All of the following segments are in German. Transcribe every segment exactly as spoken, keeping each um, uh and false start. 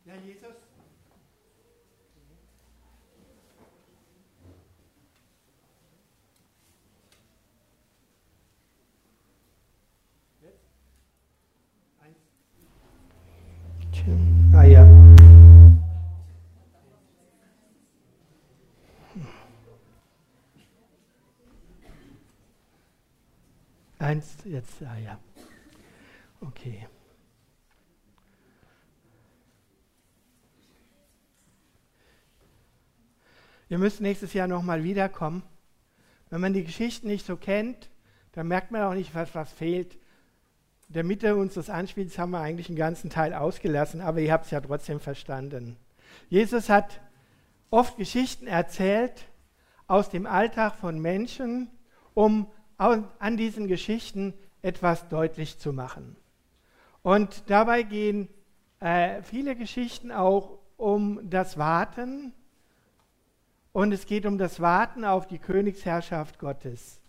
Ja, Jesus. Jetzt? Eins. Ah ja. Eins, jetzt, ah ja. Okay. Ihr müsst nächstes Jahr nochmal wiederkommen. Wenn man die Geschichten nicht so kennt, dann merkt man auch nicht, was, was fehlt. In der Mitte unseres Anspiels haben wir eigentlich einen ganzen Teil ausgelassen, aber ihr habt es ja trotzdem verstanden. Jesus hat oft Geschichten erzählt aus dem Alltag von Menschen, um an diesen Geschichten etwas deutlich zu machen. Und dabei gehen äh, viele Geschichten auch um das Warten. Und es geht um das Warten auf die Königsherrschaft Gottes.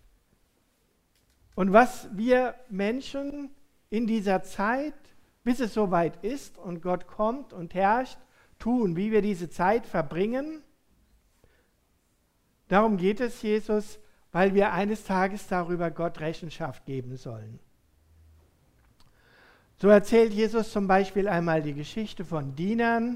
Und was wir Menschen in dieser Zeit, bis es soweit ist und Gott kommt und herrscht, tun, wie wir diese Zeit verbringen, darum geht es Jesus, weil wir eines Tages darüber Gott Rechenschaft geben sollen. So erzählt Jesus zum Beispiel einmal die Geschichte von Dienern,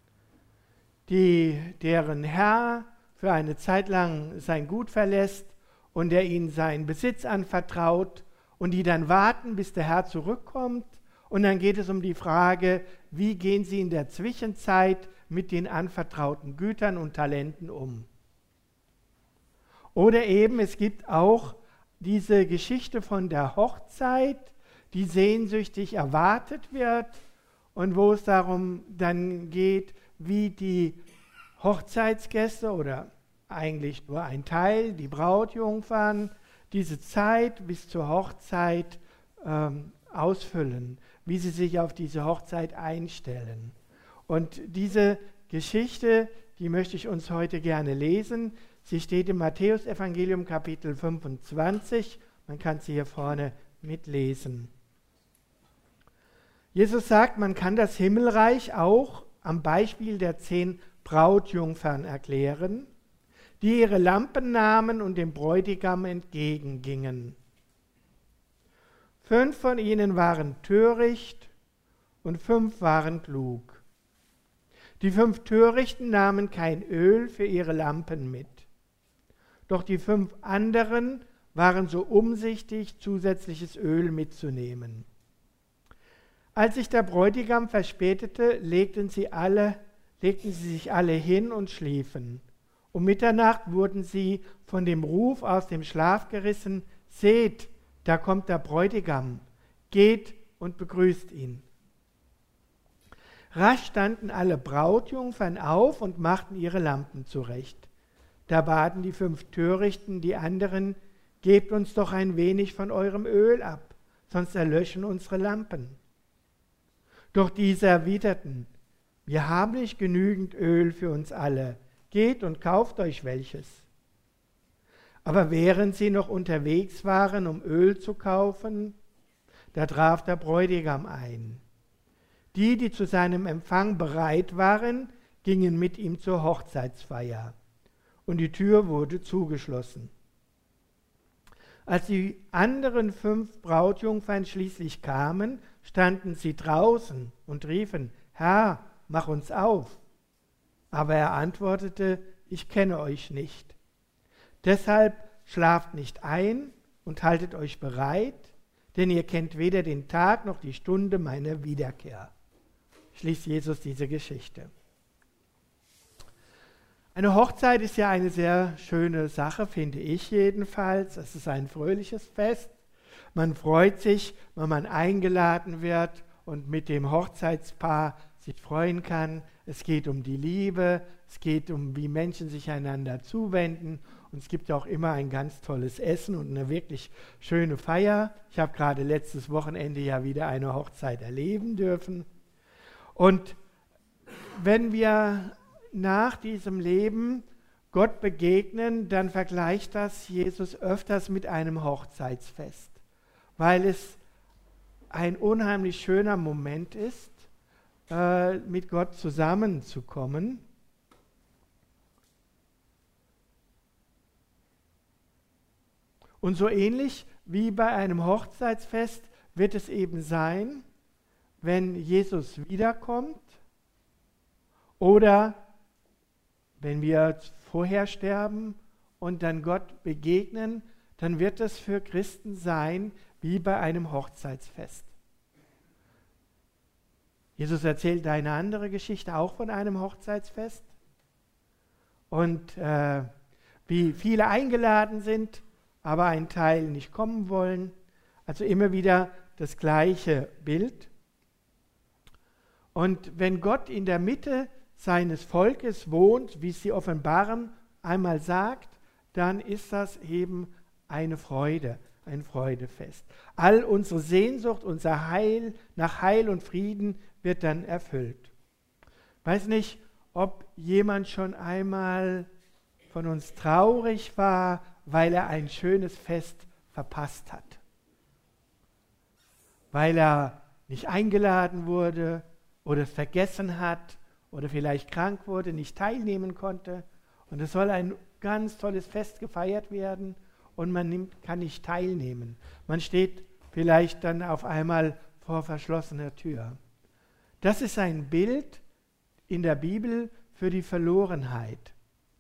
die, deren Herr für eine Zeit lang sein Gut verlässt und der ihnen seinen Besitz anvertraut und die dann warten, bis der Herr zurückkommt. Und dann geht es um die Frage, wie gehen sie in der Zwischenzeit mit den anvertrauten Gütern und Talenten um. Oder eben, es gibt auch diese Geschichte von der Hochzeit, die sehnsüchtig erwartet wird und wo es darum dann geht, wie die Hochzeitsgäste oder eigentlich nur ein Teil, die Brautjungfern, diese Zeit bis zur Hochzeit ähm, ausfüllen, wie sie sich auf diese Hochzeit einstellen. Und diese Geschichte, die möchte ich uns heute gerne lesen. Sie steht im Matthäusevangelium Kapitel fünfundzwanzig. Man kann sie hier vorne mitlesen. Jesus sagt, man kann das Himmelreich auch am Beispiel der zehn Brautjungfern erklären, die ihre Lampen nahmen und dem Bräutigam entgegengingen. Fünf von ihnen waren töricht und fünf waren klug. Die fünf Törichten nahmen kein Öl für ihre Lampen mit. Doch die fünf anderen waren so umsichtig, zusätzliches Öl mitzunehmen. Als sich der Bräutigam verspätete, legten sie, alle, legten sie sich alle hin und schliefen. Um Mitternacht wurden sie von dem Ruf aus dem Schlaf gerissen: Seht, da kommt der Bräutigam, geht und begrüßt ihn. Rasch standen alle Brautjungfern auf und machten ihre Lampen zurecht. Da baten die fünf Törichten die anderen: Gebt uns doch ein wenig von eurem Öl ab, sonst erlöschen unsere Lampen. Doch diese erwiderten: Wir haben nicht genügend Öl für uns alle. Geht und kauft euch welches. Aber während sie noch unterwegs waren, um Öl zu kaufen, da traf der Bräutigam ein. Die, die zu seinem Empfang bereit waren, gingen mit ihm zur Hochzeitsfeier. Und die Tür wurde zugeschlossen. Als die anderen fünf Brautjungfern schließlich kamen, standen sie draußen und riefen: Herr, mach uns auf. Aber er antwortete: Ich kenne euch nicht. Deshalb schlaft nicht ein und haltet euch bereit, denn ihr kennt weder den Tag noch die Stunde meiner Wiederkehr. Schließt Jesus diese Geschichte. Eine Hochzeit ist ja eine sehr schöne Sache, finde ich jedenfalls. Es ist ein fröhliches Fest. Man freut sich, wenn man eingeladen wird und mit dem Hochzeitspaar sich freuen kann. Es geht um die Liebe, es geht um, wie Menschen sich einander zuwenden. Und es gibt auch immer ein ganz tolles Essen und eine wirklich schöne Feier. Ich habe gerade letztes Wochenende ja wieder eine Hochzeit erleben dürfen. Und wenn wir nach diesem Leben Gott begegnen, dann vergleicht das Jesus öfters mit einem Hochzeitsfest, weil es ein unheimlich schöner Moment ist, äh, mit Gott zusammenzukommen. Und so ähnlich wie bei einem Hochzeitsfest wird es eben sein, wenn Jesus wiederkommt oder wenn wir vorher sterben und dann Gott begegnen, dann wird es für Christen sein wie bei einem Hochzeitsfest. Jesus erzählt eine andere Geschichte auch von einem Hochzeitsfest und äh, wie viele eingeladen sind, aber ein Teil nicht kommen wollen. Also immer wieder das gleiche Bild. Und wenn Gott in der Mitte seines Volkes wohnt, wie es die Offenbarung einmal sagt, dann ist das eben eine Freude, ein Freudefest. All unsere Sehnsucht, unser Heil nach Heil und Frieden wird dann erfüllt. Ich weiß nicht, ob jemand schon einmal von uns traurig war, weil er ein schönes Fest verpasst hat. Weil er nicht eingeladen wurde oder es vergessen hat oder vielleicht krank wurde, nicht teilnehmen konnte. Und es soll ein ganz tolles Fest gefeiert werden und man nimmt, kann nicht teilnehmen. Man steht vielleicht dann auf einmal vor verschlossener Tür. Das ist ein Bild in der Bibel für die Verlorenheit.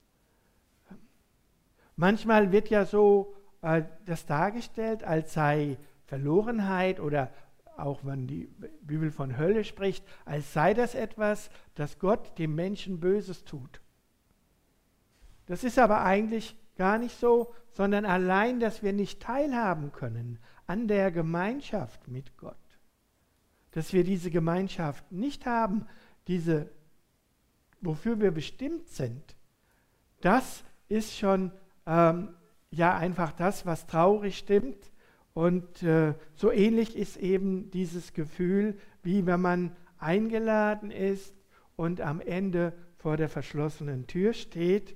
Manchmal wird ja so äh, das dargestellt, als sei Verlorenheit oder auch wenn die Bibel von Hölle spricht, als sei das etwas, das Gott dem Menschen Böses tut. Das ist aber eigentlich gar nicht so, sondern allein, dass wir nicht teilhaben können an der Gemeinschaft mit Gott. Dass wir diese Gemeinschaft nicht haben, diese, wofür wir bestimmt sind, das ist schon ähm, ja einfach das, was traurig stimmt. Und äh, so ähnlich ist eben dieses Gefühl, wie wenn man eingeladen ist und am Ende vor der verschlossenen Tür steht,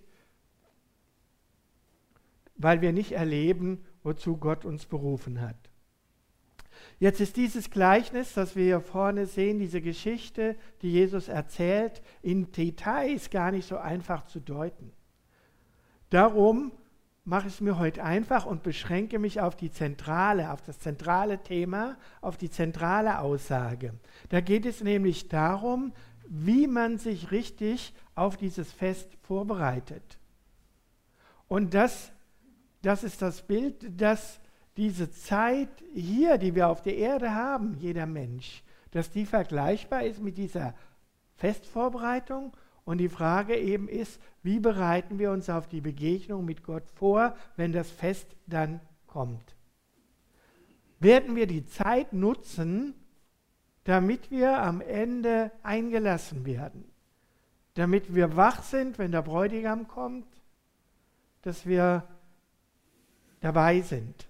weil wir nicht erleben, wozu Gott uns berufen hat. Jetzt ist dieses Gleichnis, das wir hier vorne sehen, diese Geschichte, die Jesus erzählt, in Details gar nicht so einfach zu deuten. Darum mache ich es mir heute einfach und beschränke mich auf die zentrale, auf das zentrale Thema, auf die zentrale Aussage. Da geht es nämlich darum, wie man sich richtig auf dieses Fest vorbereitet. Und das, das ist das Bild, dass diese Zeit hier, die wir auf der Erde haben, jeder Mensch, dass die vergleichbar ist mit dieser Festvorbereitung. Und die Frage eben ist, wie bereiten wir uns auf die Begegnung mit Gott vor, wenn das Fest dann kommt? Werden wir die Zeit nutzen, damit wir am Ende eingelassen werden? Damit wir wach sind, wenn der Bräutigam kommt, dass wir dabei sind?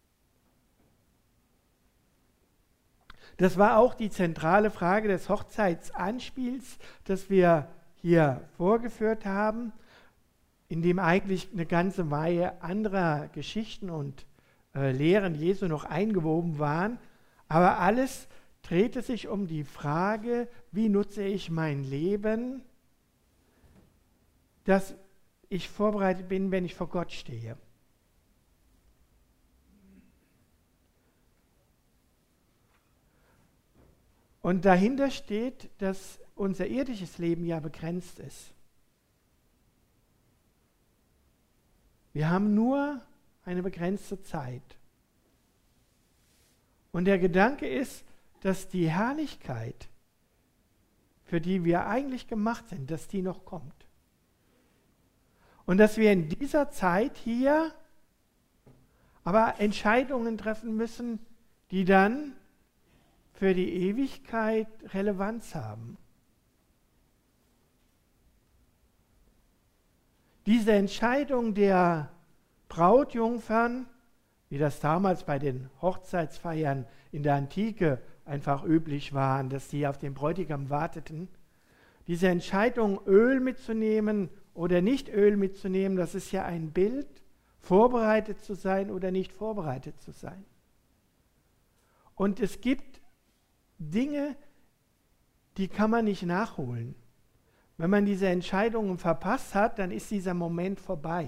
Das war auch die zentrale Frage des Hochzeitsanspiels, das wir hier vorgeführt haben, in dem eigentlich eine ganze Reihe anderer Geschichten und äh, Lehren Jesu noch eingewoben waren. Aber alles drehte sich um die Frage, wie nutze ich mein Leben, dass ich vorbereitet bin, wenn ich vor Gott stehe. Und dahinter steht, dass unser irdisches Leben ja begrenzt ist. Wir haben nur eine begrenzte Zeit. Und der Gedanke ist, dass die Herrlichkeit, für die wir eigentlich gemacht sind, dass die noch kommt. Und dass wir in dieser Zeit hier aber Entscheidungen treffen müssen, die dann für die Ewigkeit Relevanz haben. Diese Entscheidung der Brautjungfern, wie das damals bei den Hochzeitsfeiern in der Antike einfach üblich war, dass sie auf den Bräutigam warteten, diese Entscheidung, Öl mitzunehmen oder nicht Öl mitzunehmen, das ist ja ein Bild, vorbereitet zu sein oder nicht vorbereitet zu sein. Und es gibt Dinge, die kann man nicht nachholen. Wenn man diese Entscheidungen verpasst hat, dann ist dieser Moment vorbei.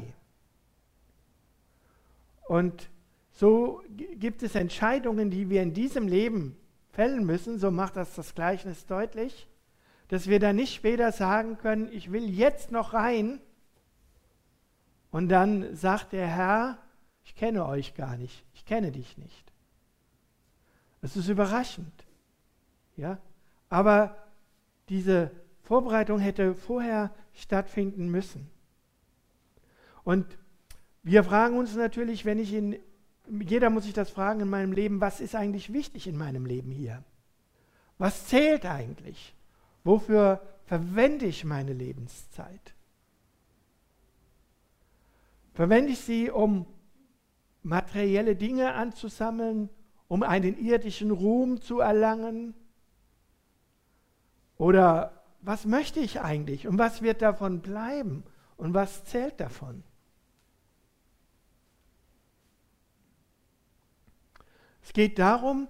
Und so gibt es Entscheidungen, die wir in diesem Leben fällen müssen, so macht das das Gleichnis deutlich, dass wir dann nicht später sagen können, ich will jetzt noch rein und dann sagt der Herr, ich kenne euch gar nicht, ich kenne dich nicht. Das ist überraschend. Ja? Aber diese Vorbereitung hätte vorher stattfinden müssen. Und wir fragen uns natürlich, wenn ich in, jeder muss sich das fragen in meinem Leben, was ist eigentlich wichtig in meinem Leben hier? Was zählt eigentlich? Wofür verwende ich meine Lebenszeit? Verwende ich sie, um materielle Dinge anzusammeln, um einen irdischen Ruhm zu erlangen? Oder was möchte ich eigentlich und was wird davon bleiben und was zählt davon? Es geht darum,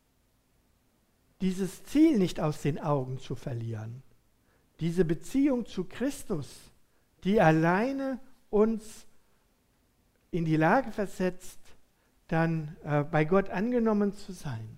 dieses Ziel nicht aus den Augen zu verlieren. Diese Beziehung zu Christus, die alleine uns in die Lage versetzt, dann äh, bei Gott angenommen zu sein.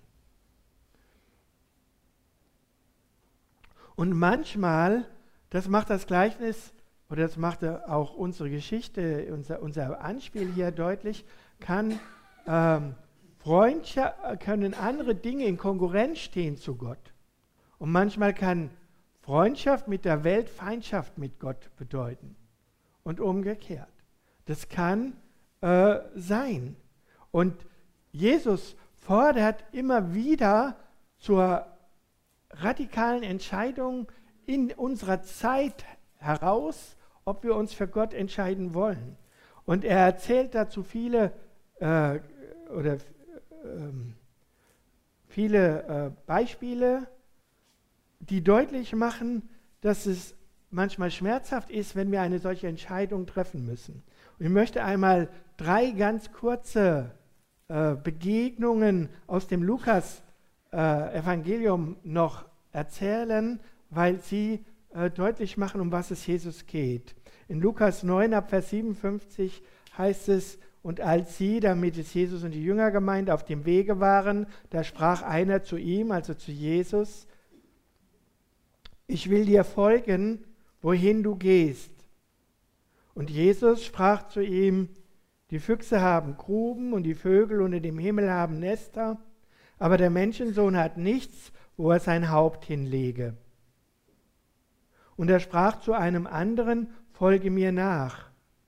Und manchmal, das macht das Gleichnis, oder das macht auch unsere Geschichte, unser, unser Anspiel hier deutlich, kann, ähm, Freundschaft, können andere Dinge in Konkurrenz stehen zu Gott. Und manchmal kann Freundschaft mit der Welt Feindschaft mit Gott bedeuten. Und umgekehrt. Das kann äh, sein. Und Jesus fordert immer wieder zur radikalen Entscheidung in unserer Zeit heraus, ob wir uns für Gott entscheiden wollen. Und er erzählt dazu viele äh, oder äh, viele äh, Beispiele, die deutlich machen, dass es manchmal schmerzhaft ist, wenn wir eine solche Entscheidung treffen müssen. Und ich möchte einmal drei ganz kurze äh, Begegnungen aus dem Lukas Äh, Evangelium noch erzählen, weil sie äh, deutlich machen, um was es Jesus geht. In Lukas neun, ab Vers siebenundfünfzig heißt es, und als sie, damit es Jesus und die Jüngergemeinde, auf dem Wege waren, da sprach einer zu ihm, also zu Jesus, ich will dir folgen, wohin du gehst. Und Jesus sprach zu ihm, die Füchse haben Gruben und die Vögel unter dem Himmel haben Nester, aber der Menschensohn hat nichts, wo er sein Haupt hinlege. Und er sprach zu einem anderen, folge mir nach.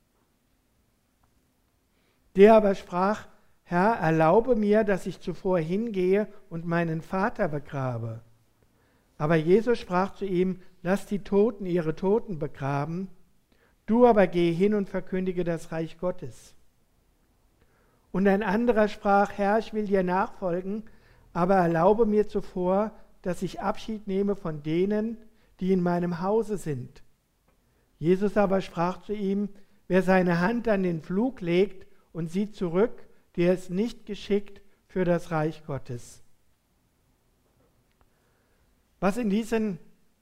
Der aber sprach, Herr, erlaube mir, dass ich zuvor hingehe und meinen Vater begrabe. Aber Jesus sprach zu ihm, lass die Toten ihre Toten begraben, du aber geh hin und verkündige das Reich Gottes. Und ein anderer sprach, Herr, ich will dir nachfolgen, aber erlaube mir zuvor, dass ich Abschied nehme von denen, die in meinem Hause sind. Jesus aber sprach zu ihm, wer seine Hand an den Pflug legt und sieht zurück, der ist nicht geschickt für das Reich Gottes. Was in diesen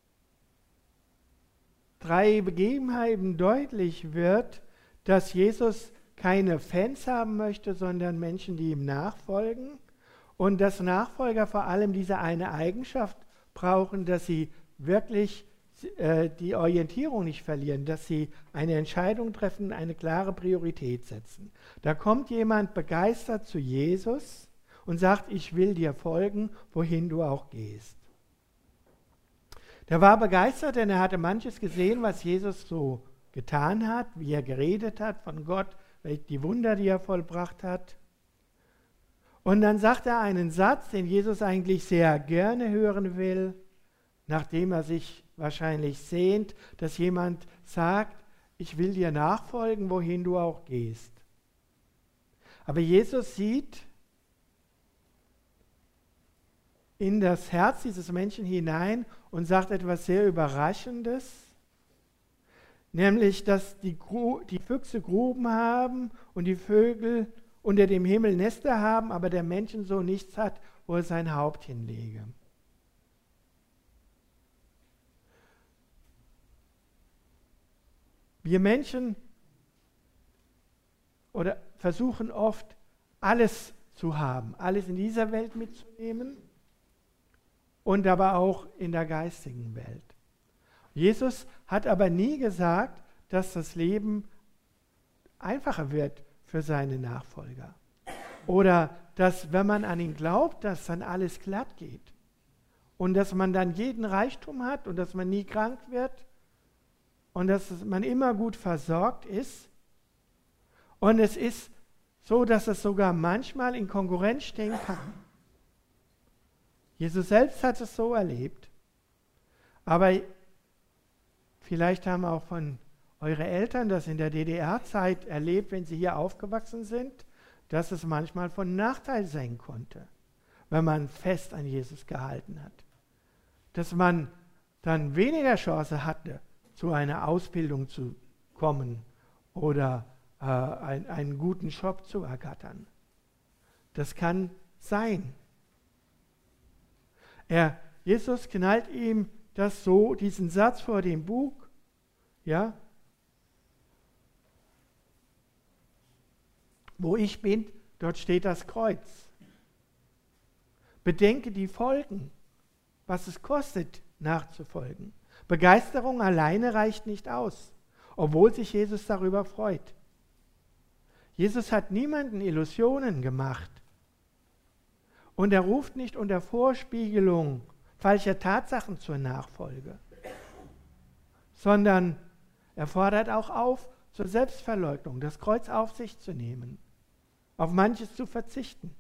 drei Begebenheiten deutlich wird, dass Jesus keine Fans haben möchte, sondern Menschen, die ihm nachfolgen. Und dass Nachfolger vor allem diese eine Eigenschaft brauchen, dass sie wirklich äh, die Orientierung nicht verlieren, dass sie eine Entscheidung treffen, eine klare Priorität setzen. Da kommt jemand begeistert zu Jesus und sagt, ich will dir folgen, wohin du auch gehst. Der war begeistert, denn er hatte manches gesehen, was Jesus so getan hat, wie er geredet hat von Gott, die Wunder, die er vollbracht hat. Und dann sagt er einen Satz, den Jesus eigentlich sehr gerne hören will, nachdem er sich wahrscheinlich sehnt, dass jemand sagt, ich will dir nachfolgen, wohin du auch gehst. Aber Jesus sieht in das Herz dieses Menschen hinein und sagt etwas sehr Überraschendes, nämlich, dass die, Gru- die Füchse Gruben haben und die Vögel unter dem Himmel Nester haben, aber der Menschensohn nichts hat, wo er sein Haupt hinlege. Wir Menschen oder versuchen oft, alles zu haben, alles in dieser Welt mitzunehmen und aber auch in der geistigen Welt. Jesus hat aber nie gesagt, dass das Leben einfacher wird für seine Nachfolger. Oder dass, wenn man an ihn glaubt, dass dann alles glatt geht. Und dass man dann jeden Reichtum hat und dass man nie krank wird und dass man immer gut versorgt ist. Und es ist so, dass es sogar manchmal in Konkurrenz stehen kann. Jesus selbst hat es so erlebt. Aber vielleicht haben auch von eure Eltern das in der D D R-Zeit erlebt, wenn sie hier aufgewachsen sind, dass es manchmal von Nachteil sein konnte, wenn man fest an Jesus gehalten hat. Dass man dann weniger Chance hatte, zu einer Ausbildung zu kommen oder äh, ein, einen guten Job zu ergattern. Das kann sein. Er, Jesus knallt ihm das so, diesen Satz vor dem Bug, ja, wo ich bin, dort steht das Kreuz. Bedenke die Folgen, was es kostet, nachzufolgen. Begeisterung alleine reicht nicht aus, obwohl sich Jesus darüber freut. Jesus hat niemanden Illusionen gemacht. Und er ruft nicht unter Vorspiegelung falscher Tatsachen zur Nachfolge, sondern er fordert auch auf, zur Selbstverleugnung, das Kreuz auf sich zu nehmen, auf manches zu verzichten.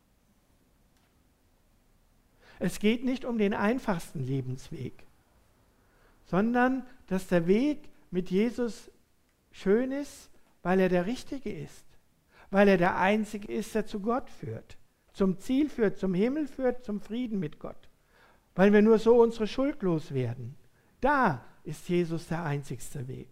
Es geht nicht um den einfachsten Lebensweg, sondern dass der Weg mit Jesus schön ist, weil er der Richtige ist, weil er der Einzige ist, der zu Gott führt, zum Ziel führt, zum Himmel führt, zum Frieden mit Gott, weil wir nur so unsere Schuld loswerden. Da ist Jesus der einzigste Weg.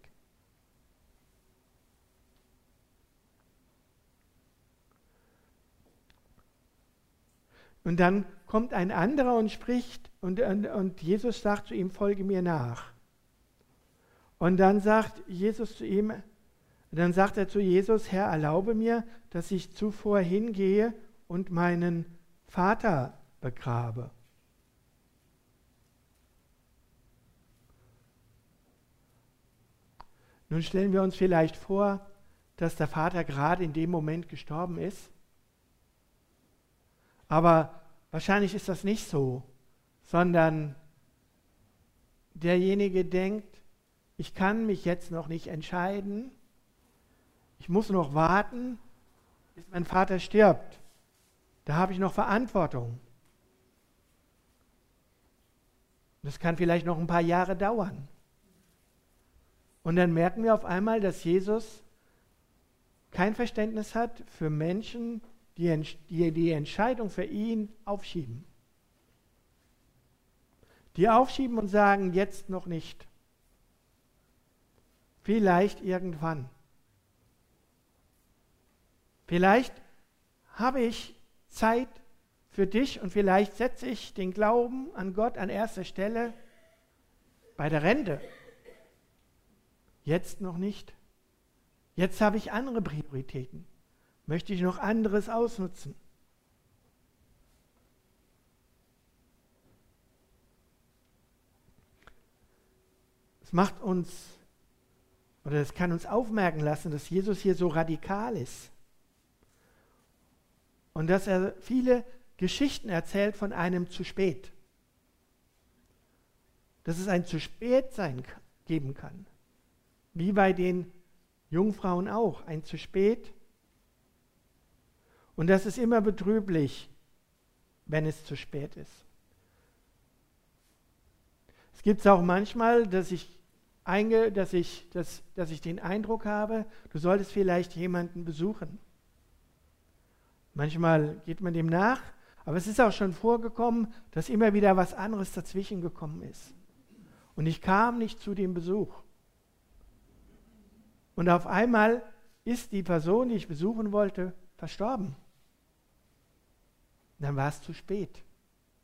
Und dann kommt ein anderer und spricht und, und, und Jesus sagt zu ihm, folge mir nach. Und dann sagt Jesus zu ihm, dann sagt er zu Jesus, Herr, erlaube mir, dass ich zuvor hingehe und meinen Vater begrabe. Nun stellen wir uns vielleicht vor, dass der Vater gerade in dem Moment gestorben ist. Aber wahrscheinlich ist das nicht so, sondern derjenige denkt, ich kann mich jetzt noch nicht entscheiden, ich muss noch warten, bis mein Vater stirbt. Da habe ich noch Verantwortung. Das kann vielleicht noch ein paar Jahre dauern. Und dann merken wir auf einmal, dass Jesus kein Verständnis hat für Menschen, die die, die Entscheidung für ihn aufschieben. Die aufschieben und sagen, jetzt noch nicht. Vielleicht irgendwann. Vielleicht habe ich Zeit für dich und vielleicht setze ich den Glauben an Gott an erster Stelle bei der Rente. Jetzt noch nicht. Jetzt habe ich andere Prioritäten. Möchte ich noch anderes ausnutzen? Es macht uns, oder es kann uns aufmerken lassen, dass Jesus hier so radikal ist. Und dass er viele Geschichten erzählt von einem zu spät. Dass es ein zu spät sein geben kann. Wie bei den Jungfrauen auch, ein zu spät. Und das ist immer betrüblich, wenn es zu spät ist. Es gibt es auch manchmal, dass ich, einge, dass, ich, dass, dass ich den Eindruck habe, du solltest vielleicht jemanden besuchen. Manchmal geht man dem nach, aber es ist auch schon vorgekommen, dass immer wieder was anderes dazwischen gekommen ist. Und ich kam nicht zu dem Besuch. Und auf einmal ist die Person, die ich besuchen wollte, verstorben. Dann war es zu spät.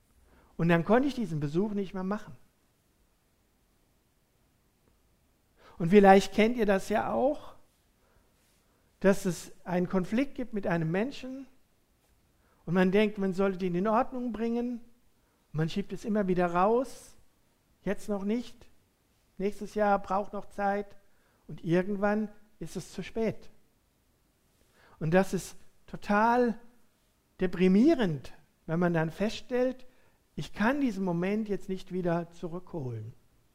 Und dann konnte ich diesen Besuch nicht mehr machen. Und vielleicht kennt ihr das ja auch, dass es einen Konflikt gibt mit einem Menschen und man denkt, man sollte ihn in Ordnung bringen. Man schiebt es immer wieder raus, jetzt noch nicht, nächstes Jahr braucht noch Zeit und irgendwann ist es zu spät. Und das ist total deprimierend, wenn man dann feststellt, ich kann diesen Moment jetzt nicht wieder zurückholen.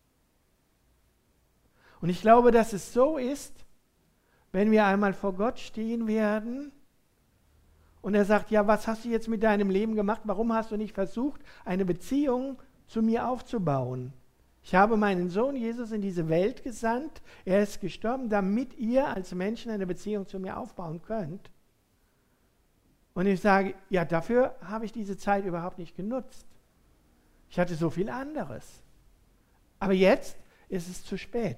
Und ich glaube, dass es so ist, wenn wir einmal vor Gott stehen werden und er sagt, ja, was hast du jetzt mit deinem Leben gemacht? Warum hast du nicht versucht, eine Beziehung zu mir aufzubauen? Ich habe meinen Sohn Jesus in diese Welt gesandt. Er ist gestorben, damit ihr als Menschen eine Beziehung zu mir aufbauen könnt. Und ich sage, ja, dafür habe ich diese Zeit überhaupt nicht genutzt. Ich hatte so viel anderes. Aber jetzt ist es zu spät.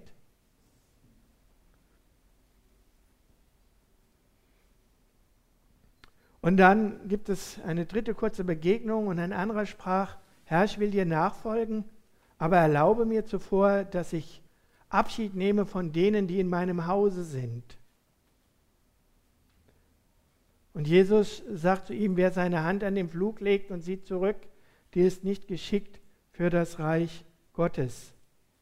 Und dann gibt es eine dritte kurze Begegnung und ein anderer sprach, Herr, ich will dir nachfolgen, aber erlaube mir zuvor, dass ich Abschied nehme von denen, die in meinem Hause sind. Und Jesus sagt zu ihm, wer seine Hand an den Pflug legt und sieht zurück, der ist nicht geschickt für das Reich Gottes.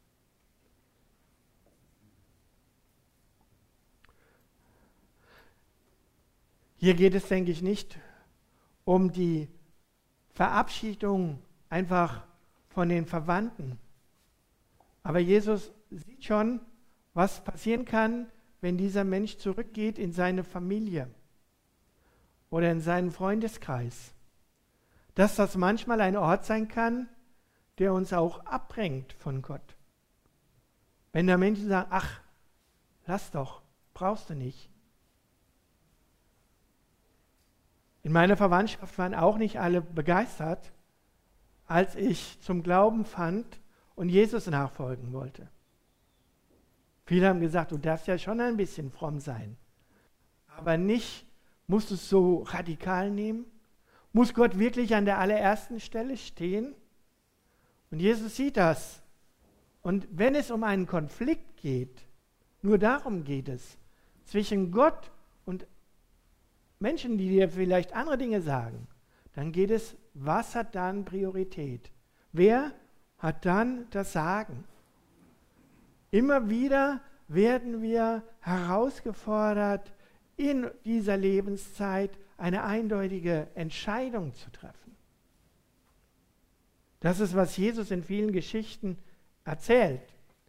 Hier geht es, denke ich, nicht um die Verabschiedung einfach von den Verwandten. Aber Jesus sieht schon, was passieren kann, wenn dieser Mensch zurückgeht in seine Familie oder in seinen Freundeskreis. Dass das manchmal ein Ort sein kann, der uns auch abbringt von Gott. Wenn da Menschen sagen, ach, lass doch, brauchst du nicht. In meiner Verwandtschaft waren auch nicht alle begeistert, als ich zum Glauben fand und Jesus nachfolgen wollte. Viele haben gesagt, du darfst ja schon ein bisschen fromm sein, aber nicht, musst du es so radikal nehmen? Muss Gott wirklich an der allerersten Stelle stehen? Und Jesus sieht das. Und wenn es um einen Konflikt geht, nur darum geht es, zwischen Gott und Menschen, die dir vielleicht andere Dinge sagen, dann geht es, was hat dann Priorität? Wer hat dann das Sagen? Immer wieder werden wir herausgefordert, in dieser Lebenszeit eine eindeutige Entscheidung zu treffen. Das ist, was Jesus in vielen Geschichten erzählt.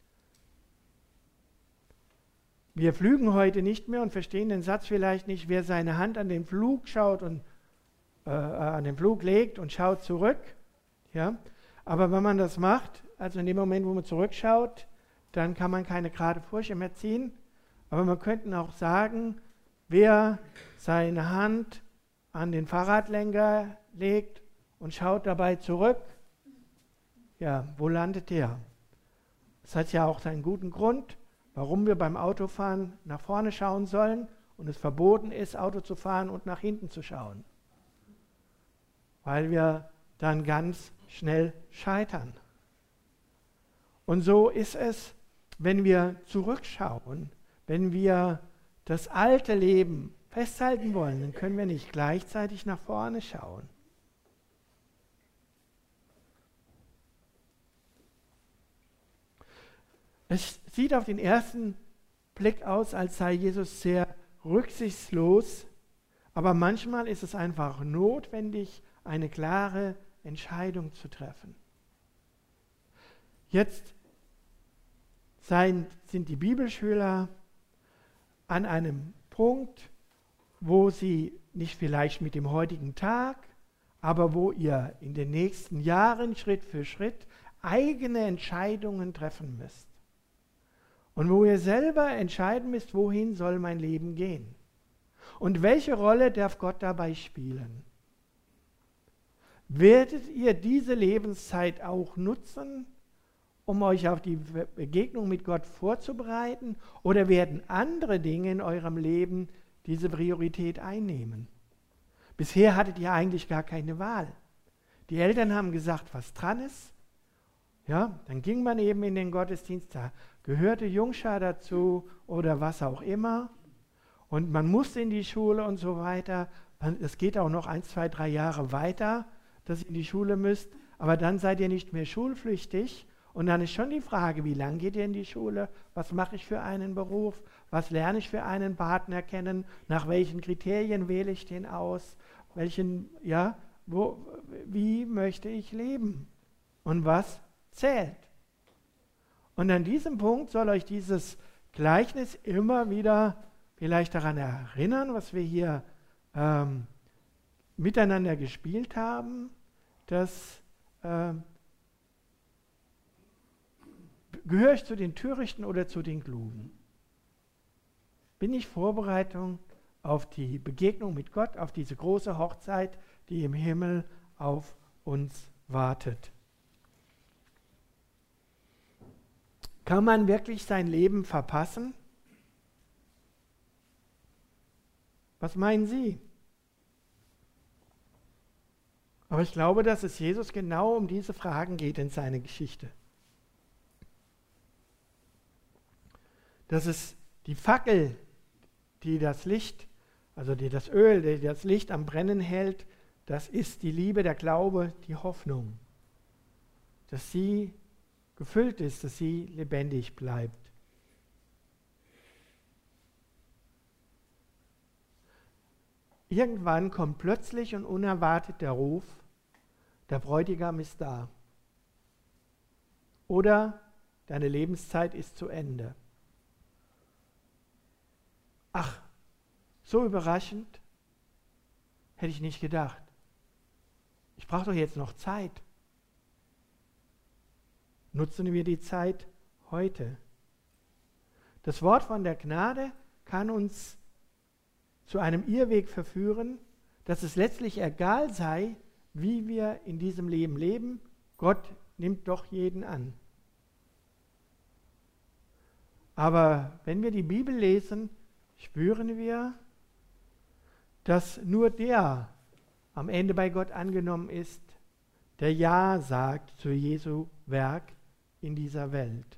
Wir flügen heute nicht mehr und verstehen den Satz vielleicht nicht, wer seine Hand an den Flug schaut und äh, an den Flug legt und schaut zurück. Ja? Aber wenn man das macht, also in dem Moment, wo man zurückschaut, dann kann man keine gerade Furche mehr ziehen. Aber man könnte auch sagen, wer seine Hand an den Fahrradlenker legt und schaut dabei zurück, ja, wo landet der? Das hat ja auch seinen guten Grund, warum wir beim Autofahren nach vorne schauen sollen und es verboten ist, Auto zu fahren und nach hinten zu schauen. Weil wir dann ganz schnell scheitern. Und so ist es, wenn wir zurückschauen, wenn wir das alte Leben festhalten wollen, dann können wir nicht gleichzeitig nach vorne schauen. Es sieht auf den ersten Blick aus, als sei Jesus sehr rücksichtslos, aber manchmal ist es einfach notwendig, eine klare Entscheidung zu treffen. Jetzt sind die Bibelschüler an einem Punkt, wo sie nicht vielleicht mit dem heutigen Tag, aber wo ihr in den nächsten Jahren Schritt für Schritt eigene Entscheidungen treffen müsst. Und wo ihr selber entscheiden müsst, wohin soll mein Leben gehen? Und welche Rolle darf Gott dabei spielen? Werdet ihr diese Lebenszeit auch nutzen, um euch auf die Begegnung mit Gott vorzubereiten? Oder werden andere Dinge in eurem Leben diese Priorität einnehmen? Bisher hattet ihr eigentlich gar keine Wahl. Die Eltern haben gesagt, was dran ist. Ja, dann ging man eben in den Gottesdienst, da gehörte Jungschar dazu oder was auch immer. Und man musste in die Schule und so weiter. Es geht auch noch ein, zwei, drei Jahre weiter, dass ihr in die Schule müsst. Aber dann seid ihr nicht mehr schulpflichtig. Und dann ist schon die Frage, wie lange geht ihr in die Schule? Was mache ich für einen Beruf? Was lerne ich für einen Partner kennen? Nach welchen Kriterien wähle ich den aus? Welchen, ja, wo, wie möchte ich leben? Und was zählt? Und an diesem Punkt soll euch dieses Gleichnis immer wieder vielleicht daran erinnern, was wir hier ähm, miteinander gespielt haben, dass äh, gehöre ich zu den Törichten oder zu den Klugen? Bin ich Vorbereitung auf die Begegnung mit Gott, auf diese große Hochzeit, die im Himmel auf uns wartet? Kann man wirklich sein Leben verpassen? Was meinen Sie? Aber ich glaube, dass es Jesus genau um diese Fragen geht in seiner Geschichte. Dass es die Fackel, die das Licht, also die das Öl, die das Licht am Brennen hält, das ist die Liebe, der Glaube, die Hoffnung. Dass sie gefüllt ist, dass sie lebendig bleibt. Irgendwann kommt plötzlich und unerwartet der Ruf, der Bräutigam ist da. Oder deine Lebenszeit ist zu Ende. Ach, so überraschend, hätte ich nicht gedacht. Ich brauche doch jetzt noch Zeit. Nutzen wir die Zeit heute. Das Wort von der Gnade kann uns zu einem Irrweg verführen, dass es letztlich egal sei, wie wir in diesem Leben leben. Gott nimmt doch jeden an. Aber wenn wir die Bibel lesen, spüren wir, dass nur der am Ende bei Gott angenommen ist, der Ja sagt zu Jesu Werk in dieser Welt.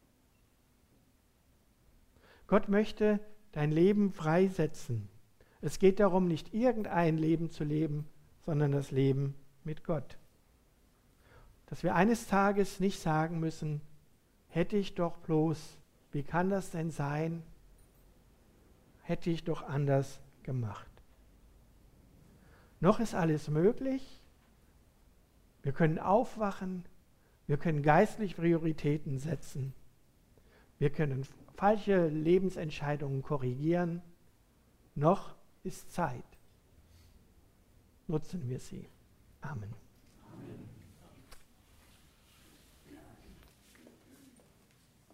Gott möchte dein Leben freisetzen. Es geht darum, nicht irgendein Leben zu leben, sondern das Leben mit Gott. Dass wir eines Tages nicht sagen müssen, hätte ich doch bloß, wie kann das denn sein? Hätte ich doch anders gemacht. Noch ist alles möglich. Wir können aufwachen. Wir können geistlich Prioritäten setzen. Wir können falsche Lebensentscheidungen korrigieren. Noch ist Zeit. Nutzen wir sie. Amen.